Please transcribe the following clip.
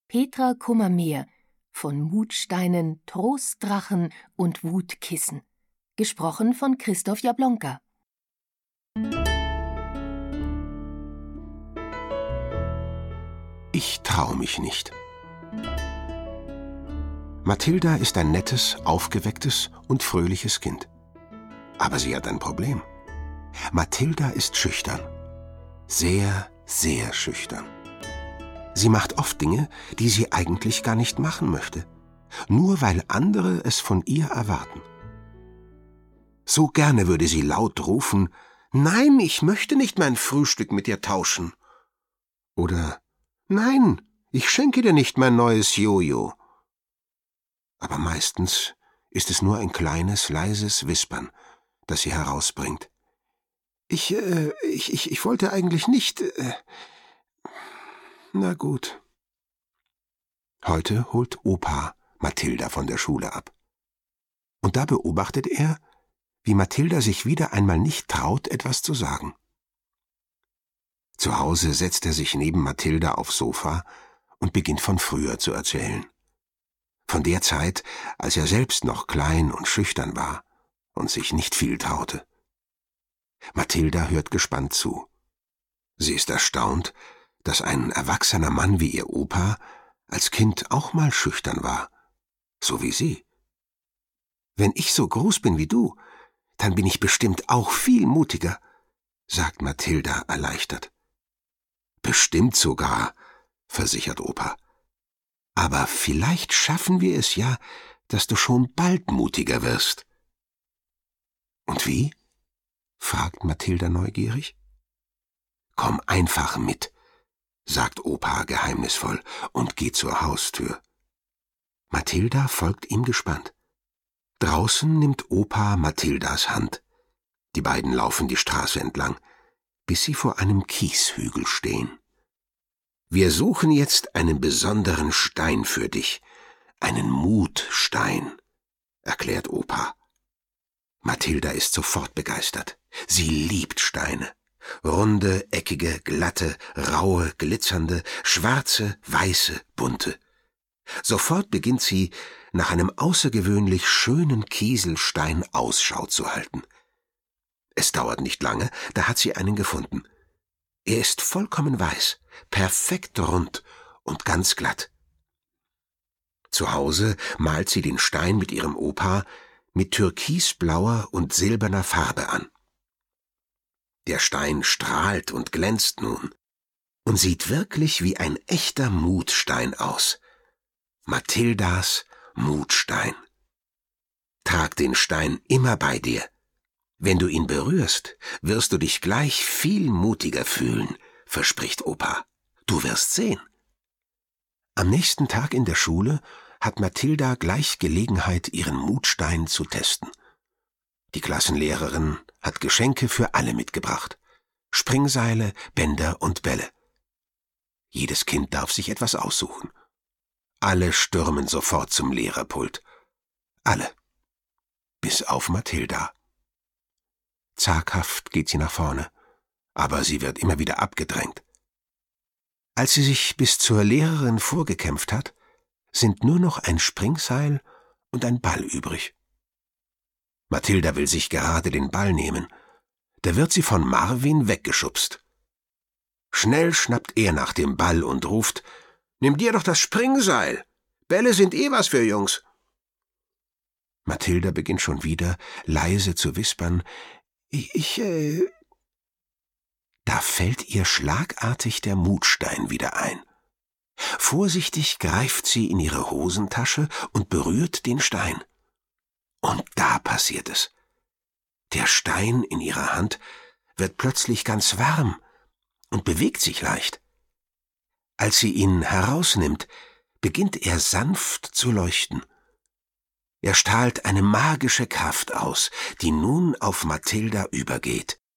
Petra Kummermeer von Mutsteinen, Trostdrachen und Wutkissen. Gesprochen von Christoph Jablonka. Ich trau mich nicht. Mathilda ist ein nettes, aufgewecktes und fröhliches Kind. Aber sie hat ein Problem. Mathilda ist schüchtern. Sehr, sehr schüchtern. Sie macht oft Dinge, die sie eigentlich gar nicht machen möchte, nur weil andere es von ihr erwarten. So gerne würde sie laut rufen: »Nein, ich möchte nicht mein Frühstück mit dir tauschen.« Oder: »Nein, ich schenke dir nicht mein neues Jojo.« Aber meistens ist es nur ein kleines, leises Wispern, das sie herausbringt. Ich wollte eigentlich nicht. Na gut. Heute holt Opa Mathilda von der Schule ab. Und da beobachtet er, wie Mathilda sich wieder einmal nicht traut, etwas zu sagen. Zu Hause setzt er sich neben Mathilda aufs Sofa und beginnt von früher zu erzählen. Von der Zeit, als er selbst noch klein und schüchtern war und sich nicht viel traute. Mathilda hört gespannt zu. Sie ist erstaunt, dass ein erwachsener Mann wie ihr Opa als Kind auch mal schüchtern war, so wie sie. »Wenn ich so groß bin wie du, dann bin ich bestimmt auch viel mutiger«, sagt Mathilda erleichtert. »Bestimmt sogar«, versichert Opa. »Aber vielleicht schaffen wir es ja, dass du schon bald mutiger wirst.« »Und wie?« fragt Mathilda neugierig. »Komm einfach mit«, sagt Opa geheimnisvoll und geht zur Haustür. Mathilda folgt ihm gespannt. Draußen nimmt Opa Mathildas Hand. Die beiden laufen die Straße entlang, bis sie vor einem Kieshügel stehen. »Wir suchen jetzt einen besonderen Stein für dich, einen Mutstein«, erklärt Opa. Mathilda ist sofort begeistert. Sie liebt Steine. Runde, eckige, glatte, raue, glitzernde, schwarze, weiße, bunte. Sofort beginnt sie, nach einem außergewöhnlich schönen Kieselstein Ausschau zu halten. Es dauert nicht lange, da hat sie einen gefunden. Er ist vollkommen weiß, perfekt rund und ganz glatt. Zu Hause malt sie den Stein mit ihrem Opa mit türkisblauer und silberner Farbe an. Der Stein strahlt und glänzt nun und sieht wirklich wie ein echter Mutstein aus. Mathildas Mutstein. Trag den Stein immer bei dir. Wenn du ihn berührst, wirst du dich gleich viel mutiger fühlen, verspricht Opa. Du wirst sehen. Am nächsten Tag in der Schule hat Mathilda gleich Gelegenheit, ihren Mutstein zu testen. Die Klassenlehrerin hat Geschenke für alle mitgebracht. Springseile, Bänder und Bälle. Jedes Kind darf sich etwas aussuchen. Alle stürmen sofort zum Lehrerpult. Alle. Bis auf Mathilda. Zaghaft geht sie nach vorne, aber sie wird immer wieder abgedrängt. Als sie sich bis zur Lehrerin vorgekämpft hat, sind nur noch ein Springseil und ein Ball übrig. Mathilda will sich gerade den Ball nehmen. Da wird sie von Marvin weggeschubst. Schnell schnappt er nach dem Ball und ruft: »Nimm dir doch das Springseil! Bälle sind eh was für Jungs!« Mathilda beginnt schon wieder, leise zu wispern: Da fällt ihr schlagartig der Mutstein wieder ein. Vorsichtig greift sie in ihre Hosentasche und berührt den Stein. Und da passiert es. Der Stein in ihrer Hand wird plötzlich ganz warm und bewegt sich leicht. Als sie ihn herausnimmt, beginnt er sanft zu leuchten. Er strahlt eine magische Kraft aus, die nun auf Mathilda übergeht.